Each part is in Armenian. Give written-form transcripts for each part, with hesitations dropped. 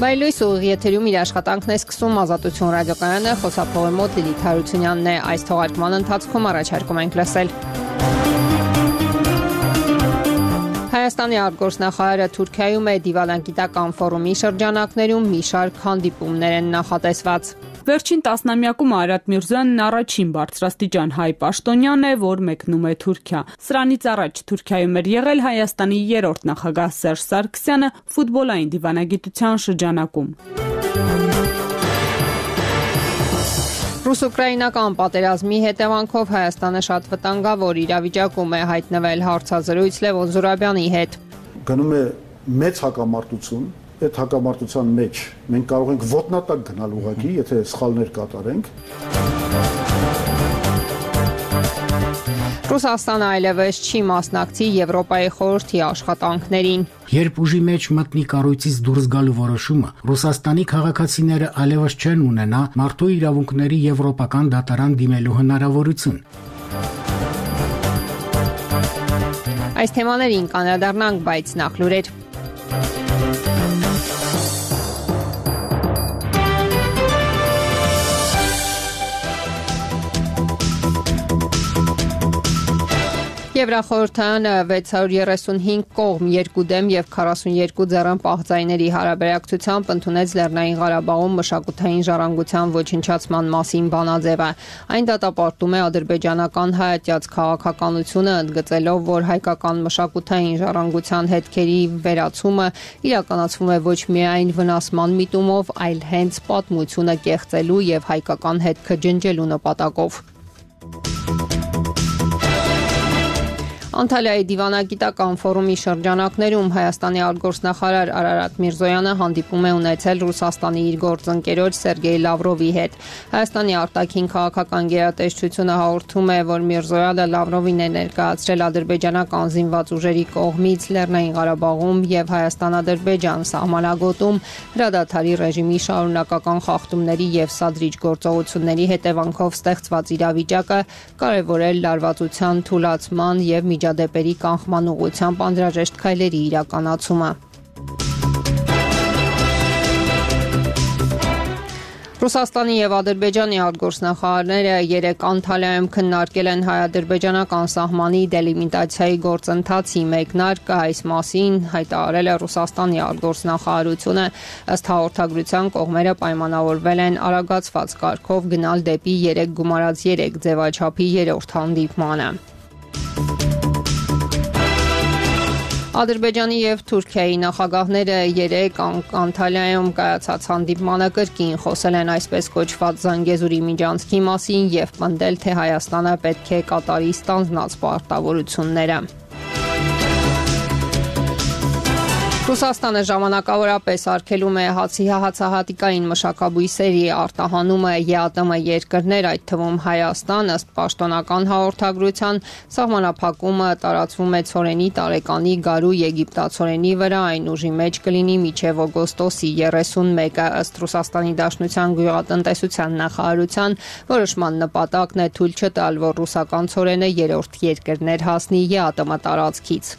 Բայլույս ուղիղ եթերում իր աշխատանքն է սկսում Ազատություն ռադիոկայանը, խոսափողի մոտ Լիլիթ Հարությունյանն է, այս թողարկման ընթացքում առաջարկում ենք լսել։ Հայաստանի արտգործնախարարը Թուրքիայում է դիվանագիտական ֆորումի շրջանակներում մի շարք հանդիպումներ են նախատեսված։ Վերջին տասնամյակում Արարատ Միրզոյանն առաջին բարձրաստիճան հայ պաշտոնյան է, որ մեկնում է Թուրքիա։ Սրանից առաջ Թուրքիայում էր եղել Հայաստանի երրորդ նախագահ Սերժ Սարգսյանը ֆուտբոլային դիվանագիտության շրջանակում։ Ռուս-ուկրաինական պատերազմի հետևանքով Հայաստանը շատ վտանգավոր իրավիճակում է, հայտնվել հարցազրույց Լևոն Զուրաբյանի հետ։ Գնում է մեծ հակամարտություն, այդ հակամարտության մեջ մենք կարող ենք ոտնատակ գնալ ուղղակի, եթե սխալներ կատարենք։ Ռուսաստանը այլևս չի մասնակցի Եվրոպայի խորհրդի աշխատանքներին։ Երբ ուժի մեջ մտնի կառույցից դուրս գալու որոշումը, Ռուսաստանի քաղաքացիները այլևս չեն ունենա մարդու իրավունքների եվրոպական դատարան դիմելու հնարավորություն։ Այս թեմաներին կանրադառնանք, բայց նախ լուրեր։ Եվրախորհրդարանը 635 կողմ, 2 դեմ և 42 ձեռն պահծայինների հարաբերակցությամբ ընդունեց Լեռնային Ղարաբաղում մշակութային ժառանգության ոչնչացման մասին բանաձևը։ Այն դատապարտում է ադրբեջանական հայատյաց քաղաքականությունը, ընդգծելով, որ հայկական մշակութային ժառանգության հետքերի վերացումը իրականացվում է ոչ միայն վնասման միտումով, այլ հենց պատմությունը կեղծելու և հայկական հետքը ջնջելու նպատակով։ Անտալիայի դիվանագիտական ֆորումի շրջանակներում Հայաստանի արտգործնախարար Արարատ Միրզոյանը հանդիպում է ունեցել Ռուսաստանի իր գործընկերոջ Սերգեյ Լավրովի հետ։ Հայաստանի արտաքին քաղաքական գերատեսչությունը հաղորդում է, որ Միրզոյանը Լավրովին է ներկայացրել ադրբեջանական զինված ուժերի կողմից Լեռնային Ղարաբաղում և Հայաստան-Ադրբեջան սահմանագոտում հրադադարի ռեժիմի շարունակական խախտումների և սադրիչ գործողությունների հետևանքով ստեղծված իրավիճակը, կարևորել լարվածության թուլացման և միջադեպերի կանխման ուղղությամբ անհրաժեշտ քայլերի իրականացումը։ Ռուսաստանի և Ադրբեջանի արտգործնախարարները երեկ Անտալիայում քննարկել են հայ-ադրբեջանական սահմանի դելիմիտացիայի գործընթացի մեկնարկը, այս մասին հայտարարել է Ռուսաստանի արտգործնախարարությունը, ըստ հաղորդագրության կողմերը պայմանավորվել են արագացված կարգով գնալ դեպի 3+3 ձևաչափի երրորդ հանդիպմանը։ Ադրբեջանի և Թուրքիայի նախագահները երեկ Անտալիայում կայացած հանդիպմանը կրկին խոսել են այսպես կոչված Զանգեզուրի միջանցքի մասին և պնդել, թե Հայաստանը պետք է կատարի ստանձնած պարտավորությունները։ Ռուսաստանը ժամանակավորապես արգելում է հացի հացահատիկային մշակաբույսերի արտահանումը ԵԱՏՄ երկրներ, այդ թվում Հայաստան, ըստ պաշտոնական հաղորդագրության, սահմանափակումը տարածվում է ցորենի, տարեկանի, գարու, եգիպտացորենի վրա, այն ուժի մեջ կլինի մինչև օգոստոսի 31-ը, ըստ Ռուսաստանի Դաշնության գյուղատնտեսության նախարարության, որոշման նպատակն է թույլ չտալ, որ ռուսական ցորենը երրորդ երկրներ հասնի ԵԱՏՄ տարածքից։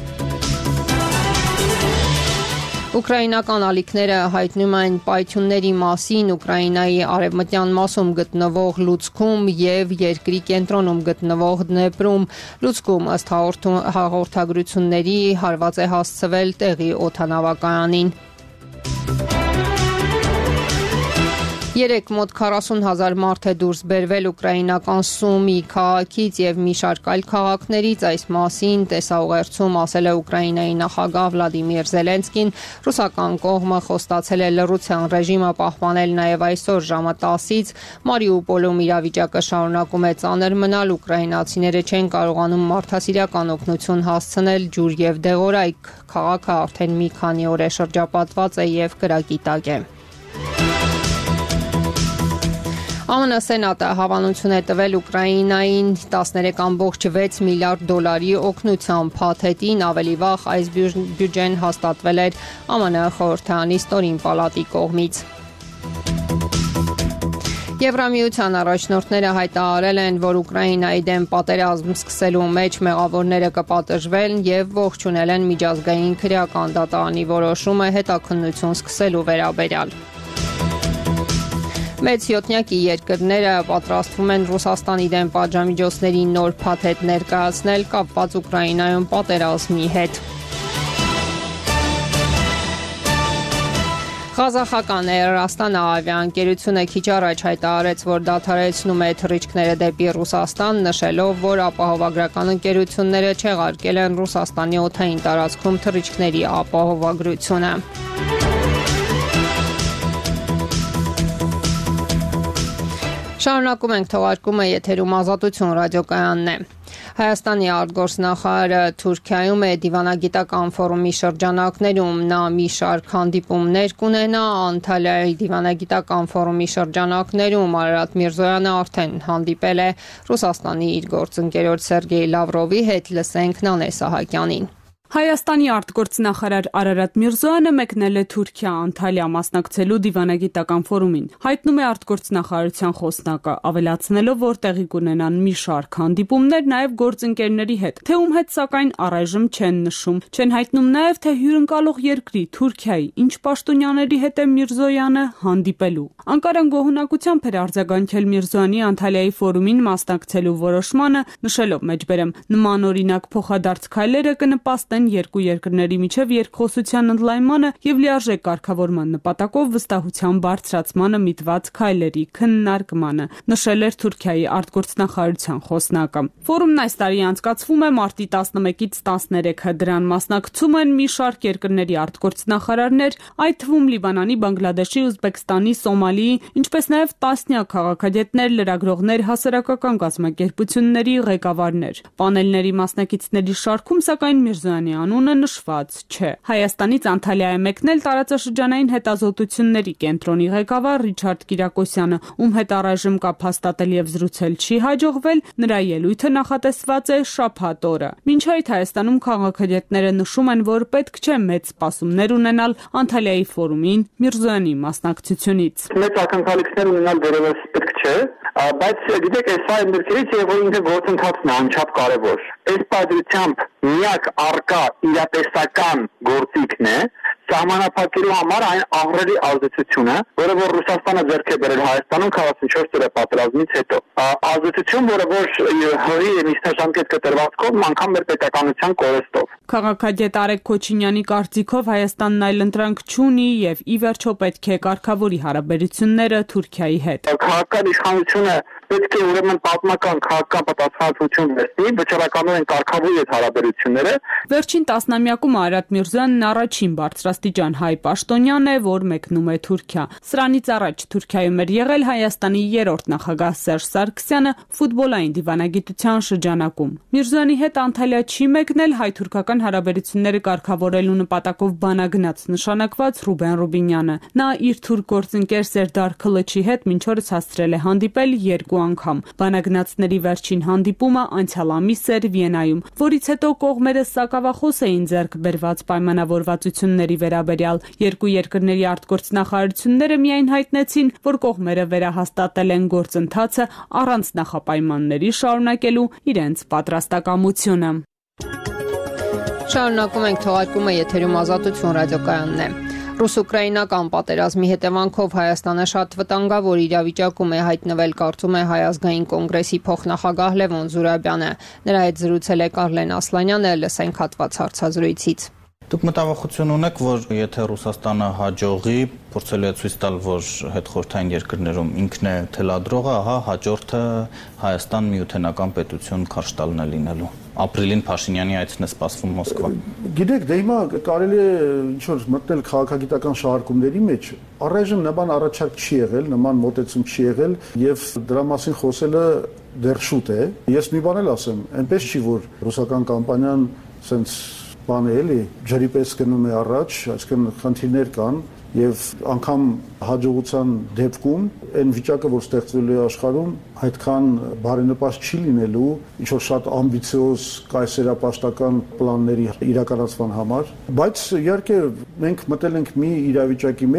Ուկրաինական ալիքները հայտնում են պայթյունների մասին Ուկրաինայի արևմտյան մասում գտնվող Լուցկում և երկրի կենտրոնում գտնվող Դնեպրում։ Լուցկում, ըստ հաղորդագրությունների, հարված է հասցվել տեղի օդանավակայանին։ Երեկ մոտ 40,000 մարդ է դուրս բերվել ուկրաինական Սումի քաղաքից և մի շարք այլ քաղաքներից, այս մասին տեսաուղերձում ասել է Ուկրաինայի նախագահ Վլադիմիր Զելենսկին, ռուսական կողմը խոստացել է լռության ռեժիմը պահպանել նաև այսօր ժամը 10-ից, Մարիուպոլում իրավիճակը շարունակում է ծանր մնալ, ուկրաինացիները չեն կարողանում մարդասիրական օգնություն հասցնել, ջուր և դեղորայք, քաղաքը արդեն մի քանի օր է շրջապատված է և կրակի տակ է։ ԱՄՆ Սենատը հավանություն է տվել Ուկրաինային 13.6 միլիարդ դոլարի օգնության փաթեթին, ավելի վաղ այս բյուջեն հաստատվել էր ԱՄՆ խորհրդարանի ստորին պալատի կողմից։ Եվրամիության առաջնորդները հայտարարել են, որ Ուկրաինայի դեմ պատերազմ սկսելու մեջ մեղավորները կպատժվեն եւ ողջունել են միջազգային քրեական դատարանի որոշումը հետաքննություն սկսելու վերաբերյալ։ Մեծ յոթնյակի երկրները պատրաստվում են Ռուսաստանի դեմ պատժամիջոցների նոր փաթեթ ներկայացնել կապված Ուկրաինայում պատերազմի հետ։ Ղազախական Էրաստան ավիաընկերությունը քիչ առաջ հայտարարեց, որ դադարեցնում է թռիչքները դեպի Ռուսաստան, նշելով, որ ապահովագրական ընկերությունները չեղարկել են Ռուսաստանի օդային տարածքում թռիչքների ապահովագրությունը։ Շարունակում ենք թողարկումը, եթերում Ազատություն ռադիոկայանն է։ Հայաստանի արտգործնախարարը Թուրքիայում է դիվանագիտական ֆորումի շրջանակներում, նա մի շարք հանդիպումներ կունենա Անտալիայի դիվանագիտական ֆորումի շրջանակներում։ Արարատ Միրզոյանը արդեն հանդիպել է Ռուսաստանի իր գործընկերոջ Սերգեյ Լավրովի հետ, լսենք Նանե Սահակյանին։ Հայաստանի արտգործնախարար Արարատ Միրզոյանը մեկնել է Թուրքիա Անտալիա մասնակցելու դիվանագիտական ֆորումին։ Հայտնում է արտգործնախարարության խոսնակը, ավելացնելով, որ տեղի կունենան մի շարք հանդիպումներ նաև գործընկերների հետ, թե ում հետ սակայն առայժմ չեն նշում։ Չեն հայտնում նաև, թե հյուրընկալող երկրի Թուրքիայի ինչ պաշտոնյաների հետ է Միրզոյանը հանդիպելու։ Անկարան գոհունակությամբ էր արձագանքել Միրզոյանի Անտալիայի ֆորումին մասնակցելու որոշմանը, նշելով մեջբերեմ նմանօրինակ փոխադարձ քայլերը կնպաստեն երկու երկրների միջև երկխոսության ընդլայնմանը եւ լիարժեք կարգավորման նպատակով վստահության բարձրացմանը միտված քայլերի քննարկմանը, նշել էր Թուրքիայի արտգործնախարարության խոսնակը։ Ֆորումն այս տարի անցկացվում է մարտի 11-ից 13-ը։ Դրան մասնակցում են մի շարք երկրների արտգործնախարարներ, այդ թվում Լիբանանի, Բանգլադեշի, Ուզբեկստանի, Սոմալիի, ինչպես նաեւ տասնյակ քաղաքագետներ, լրագրողներ, հասարակական կազմակերպությունների ղեկավարներ։ Պանելների մասնակիցների շարքում սակայն Միրզոյանի անունը նշված չէ։ Հայաստանից Անտալիա է մեկնել տարածաշրջանային հետազոտությունների կենտրոնի ղեկավար Ռիչարդ Կիրակոսյանը, ում հետ առայժմ կապ հաստատել եւ զրուցել չի հաջողվել, նրա ելույթը նախատեսված է շաբաթ օրը։ Մինչ այդ Հայաստանում քաղաքագետները նշում են, որ պետք չէ մեծ սպասումներ ունենալ Անտալիայի ֆորումին Միրզոյանի մասնակցությունից։ Մեծ ակնկալիքներ ունենալ դերևս պետք չէ, բայց գիտեք, այս այն դեպքերից է, որ ինքը գործընթացն է անչափ կարևոր։ Այս պատրությամբ միակ արկա իրատեսական գործիքն է սահմանափակելու համար այն ահռելի ազդեցությունը, որը որ Ռուսաստանը ձեռք է բերել Հայաստանում 44 օրյա պատերազմից հետո։ Ազդեցություն, որը որ հողի միջնաժամկետ կտրվածքով, անգամ մեր պետականության կորստով։ Քաղաքագետ Արեգ Քոչինյանի կարծիքով Հայաստանն այլընտրանք չունի եւ ի վերջո պետք է կարգավորի հարաբերությունները Թուրքիայի հետ։ Քաղաքական իշխանությունը պետք է ուրեմն պատմական քաղաքական պատասխանատվություն վերցնի, վճռականորեն կարգավորի այդ հարաբերությունները։ Վերջին տասնամյակում Արարատ Միրզոյանն առաջին բարձրաստիճան հայ պաշտոնյան է, որ մեկնում է Թուրքիա։ Սրանից առաջ Թուրքիայում էր եղել Հայաստանի երրորդ նախագահ Սերժ Սարգսյանը ֆուտբոլային դիվանագիտության շրջանակում։ Միրզոյանի հետ Անտալիա չի մեկնել հայ-թուրքական հարաբերությունները կարգավորելու նպատակով բանագնաց նշանակված Ռուբեն Ռուբինյանը։ Նա իր թուրք գործընկեր Սերդար Քլիչի հետ մինչ օրս հասցրել է հանդիպել երկու անգամ։ Բանագնացների վերջին հանդիպումը անցյալ ամիս էր Վիեննայում, որից հետո կողմերը սակավախոս էին ձեռք բերված պայմանավորվածությունների վերաբերյալ։ Երկու երկրների արտգործնախարարությունները միայն հայտնեցին, որ կողմերը վերահաստատել են գործընթացը առանց նախապայմանների շարունակելու իրենց պատրաստակամությունը։ Շարունակում ենք թողարկումը, եթերում Ազատություն ռադիոկայանն է։ Ռուս-ուկրաինական պատերազմի հետևանքով Հայաստանը շատ վտանգավոր իրավիճակում է հայտնվել, կարծում է Հայ ազգային կոնգրեսի փոխնախագահ Լևոն Զուրաբյանը։ Նրա հետ զրուցել է Կարլեն Ասլանյանը, լսենք հատված հարցազրույցից։ Դուք մտավախություն ունեք, որ եթե Ռուսաստանը հաջողի, փորձելու է ցույց տալ, որ հետխորհրդային երկրներում ինքն է թելադրողը, ահա հաջորդը Հայաստան միութենական պետություն քարշ տալն է լինելու։ Ապրիլին Փաշինյանի այցն է սպասվում Մոսկվա։ Գիտեք, դե հիմա կարելի է ինչ-որ մտնել քաղաքագիտական շահարկումների մեջ։ Առայժմ նման առաջարկ չի եղել, նման մոտեցում չի եղել եւ դրա մասին խոսելը դեռ շուտ է։ Ես մի բան էլ ասեմ, այնպես չի, որ ռուսական կամպանիան սենց բան է էլի, ջրի պես գնում է առաջ, այսինքն խնդիրներ կան եւ անգամ հաջողության դեպքում այն վիճակը, որ ստեղծվելու է աշխարհում, այդքան բարենպաստ չի լինելու ինչ որ շատ ամբիցիոզ կայսերապաշտական պլանների իրականացման համար, բայց իհարկե մենք մտել ենք մի իրավիճակի մեջ,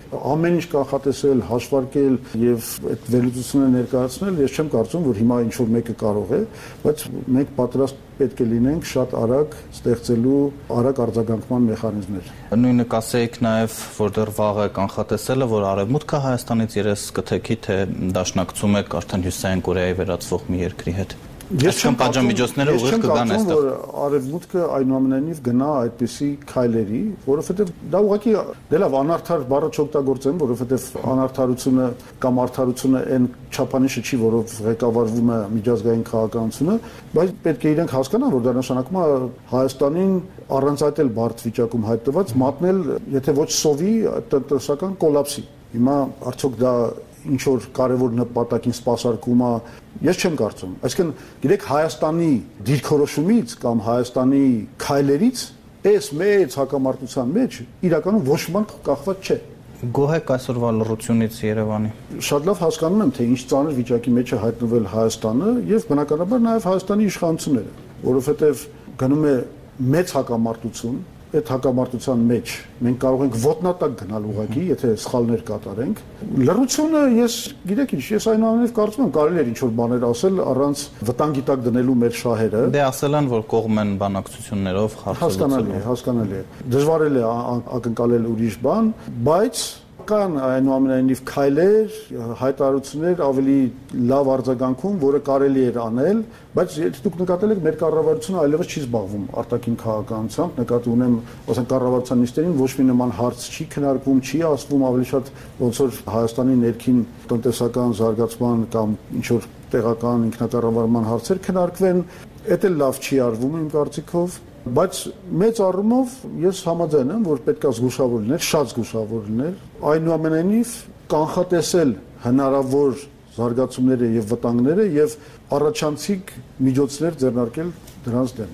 ամեն ինչ կանխատեսել, հաշվարկել եւ այդ վերլուծությունը ներկայացնել, ես չեմ կարծում, որ հիմա ինչ որ մեկը կարող է, բայց մենք պատրաստ պետք է լինենք շատ արագ ստեղծելու արագ արձագանքման մեխանիզմներ։ Նույնը կասեիք նաև, որ դեռ վաղ է կանխատեսելը, որ Արևմուտքը Հայաստանից երես կթեքի, թե դաշնակցում է արդեն Հյուսիսային Կորեայի վերածվող մի երկրի հետ։ Ես չեմ պատժամիջոցները ուղիղ կգան այստեղ։ Որ Արևմուտքը այնուամենայնիվ գնա այդպիսի քայլերի, որովհետև դա ուղղակի դե լավ անարդար բառը չօգտագործեմ, որովհետև անարդարությունը կամ արդարությունը այն չափանիշը չի, որով ղեկավարվում է միջազգային քաղաքականությունը, բայց պետք է իրենք հասկանան, որ դա նշանակում է Հայաստանին առանց այդ էլ բարդ վիճակում հայտնված մատնել, եթե ոչ սովի, տնտեսական կոլապսի։ Հիմա արդյոք դա ինչ որ կարևոր նպատակին սպասարկում է, ես չեմ կարծում։ Այսինքն, գիտեք, Հայաստանի դիրքորոշումից կամ Հայաստանի քայլերից այս մեծ հակամարտության մեջ իրականում ոչ ոք կախված չէ։ Գոհ եք այսօրվա լռությունից Երևանի։ Շատ լավ հասկանում եմ, թե ինչ ծանր վիճակի մեջ է հայտնվել Հայաստանը եւ բնականաբար նաեւ Հայաստանի իշխանությունները, որովհետեւ գնում է մեծ հակամարտություն։ Այդ հակամարտության մեջ մենք կարող ենք ոտնատակ գնալ ուղղակի, եթե սխալներ կատարենք։ Լռությունը, ես գիտեք ինչ, ես այնուամենայնիվ կարծում եմ կարելի է ինչ-որ բաներ ասել առանց վտանգի տակ դնելու մեր շահերը։ Դե ասել են, որ կողմ են բանակցություններով խարխլացել։ Հասկանալի է։ Դժվար է ակնկալել ուրիշ բան, բայց կան այնուամենայնիվ քայլեր, հայտարարություններ ավելի լավ արձագանքում, որը կարելի էր անել, բայց եթե դուք նկատել եք, մեր կառավարությունը այլևս չի զբաղվում արտաքին քաղաքականությամբ, նկատի ունեմ, ասենք կառավարության նիստերին ոչ մի նման հարց չի քննարկվում, չի ասվում, ավելի շատ ոնց որ Հայաստանի ներքին տնտեսական զարգացման կամ ինչ որ տեղական ինքնակառավարման հարցեր քննարկվեն, դա էլ լավ չի արվում իմ կարծիքով։ Բայց մեծ առումով ես համաձայն եմ, որ պետք է զգուշավոր լինել, շատ զգուշավոր լինել, այնուամենայնիվ կանխատեսել հնարավոր զարգացումները եւ վտանգները եւ առաջանցիկ միջոցներ ձեռնարկել դրանց դեմ։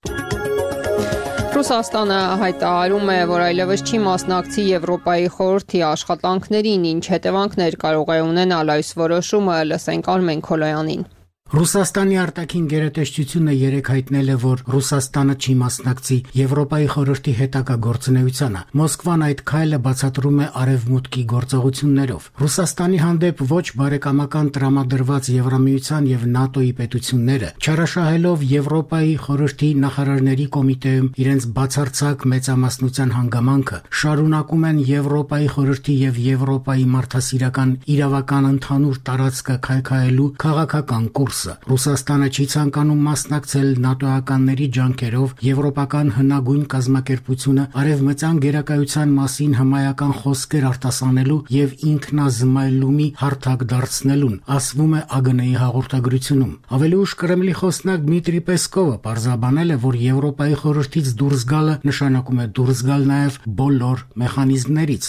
Ռուսաստանը հայտարարում է, որ այլևս չի մասնակցի Եվրոպայի խորհրդի աշխատանքներին, ինչ հետևանքներ կարող է ունենալ այս որոշումը, լսենք Արմեն Քոլոյանին։ Ռուսաստանի արտաքին գերատեսչությունը երեկ հայտնել է, որ Ռուսաստանը չի մասնակցի Եվրոպայի խորհրդի հետագա գործունեությանը։ Մոսկվան այդ քայլը բացատրում է արևմուտքի գործողություններով։ Ռուսաստանի հանդեպ ոչ բարեկամական տրամադրված Եվրամիության եւ ՆԱՏՕ-ի պետությունները, չարաշահելով Եվրոպայի խորհրդի նախարարների կոմիտեում իրենց բացարձակ մեծամասնության հանգամանքը, շարունակում են Եվրոպայի խորհրդի եւ Եվրոպայի մարդասիրական իրավական ընդհանուր տարածքը քայքայելու քաղաքական կուրս։ Ռուսաստանը չի ցանկանում մասնակցել ՆԱՏՕ-ականների ջանքերով եվրոպական հնագույն կազմակերպությունը արևմտյան գերակայության մասին հմայական խոսքեր արտասանելու եւ ինքնազմայլումի հարթակ դարձնելուն, ասվում է ԱԳՆ-ի հաղորդագրությունում։ Ավելի ուշ Կրեմլի խոսնակ Դմիտրի Պեսկովը պարզաբանել է, որ Եվրոպայի խորհրդից դուրս գալը նշանակում է դուրս գալ նաեւ բոլոր մեխանիզմներից։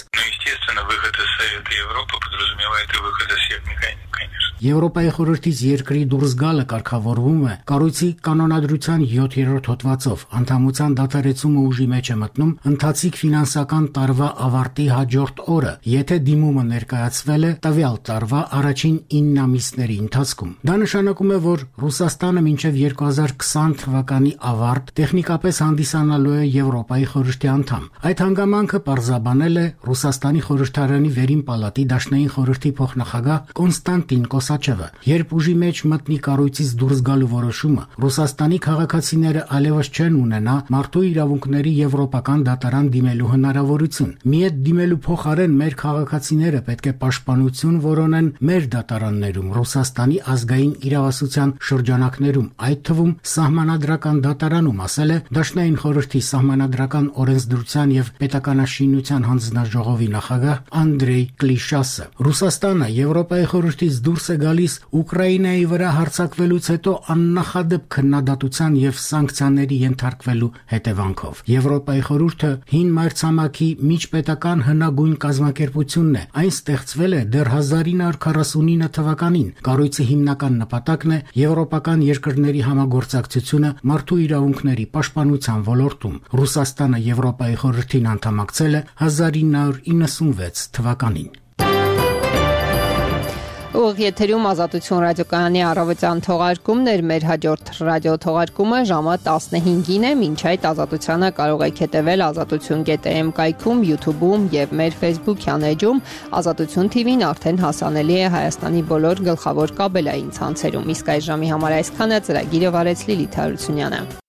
Եվրոպայի խորհրդից երկրի դուրս գալը կարգավորվում է կառույցի կանոնադրության 7-րդ հոդվածով։ Անդամության դադարեցումը ուժի մեջ է մտնում ընթացիկ ֆինանսական տարվա ավարտի հաջորդ օրը, եթե դիմումը ներկայացվել է տվյալ տարվա առաջին 9 ամիսների ընթացքում։ Դա նշանակում է, որ Ռուսաստանը մինչև 2020 թվականի ավարտ տեխնիկապես հանդիսանալու է Եվրոպայի խորհրդի անդամ։ Այդ հանգամանքը պարզաբանել է Ռուսաստանի խորհրդարանի վերին պալատի դաշնային խորհրդի փոխնախագահ Կոնստանտին Կոսաչևը։ Երբ ուժի մեջ մտնի կառույցից դուրս գալու որոշումը, Ռուսաստանի քաղաքացիները այլևս չեն ունենա մարդու իրավունքների եվրոպական դատարան դիմելու հնարավորություն։ Միետ դիմելու փոխարեն մեր քաղաքացիները պետք է պաշտպանություն որոնեն մեր դատարաններում, Ռուսաստանի ազգային իրավասության շրջանակներում, այդ թվում սահմանադրական դատարանում, ասել է Դաշնային խորհրդի սահմանադրական օրենսդրության եւ պետականաշինության հանձնաժողովի նախագահ Անդրեյ Կլիշասը։ Ռուսաստանը Եվրոպայի խորհրդից դուրս է գալիս Ուկրաինայի վրա հարձակվելուց հետո աննախադեպ քննադատության եւ սանկցիաների ենթարկվելու հետևանքով։ Եվրոպայի խորհուրդը հին մայրցամաքի միջպետական հնագույն կազմակերպությունն է։ Այն ստեղծվել է դեռ 1949 թվականին։ Կառույցի հիմնական նպատակն է եվրոպական երկրների համագործակցությունը մարդու իրավունքների պաշտպանության ոլորտում։ Ռուսաստանը Եվրոպայի խորհրդին անդամակցել է 1996 թվականին։ ուղիղ եթերում Ազատություն ռադիոկայանի առավոտյան թողարկումն էր։ Մեր հաջորդ ռադիո թողարկումը ժամը 15-ին է։ Մինչ այդ Ազատությանը կարող եք հետևել azatutyon.am կայքում, YouTube-ում եւ մեր Facebook-յան էջում։ Ազատություն TV-ն արդեն հասանելի է Հայաստանի բոլոր գլխավոր կաբելային ցանցերում։ Իսկ այս ժամի համար այսքանը ծրագիրը վարեց Լիլիթ Հարությունյանը։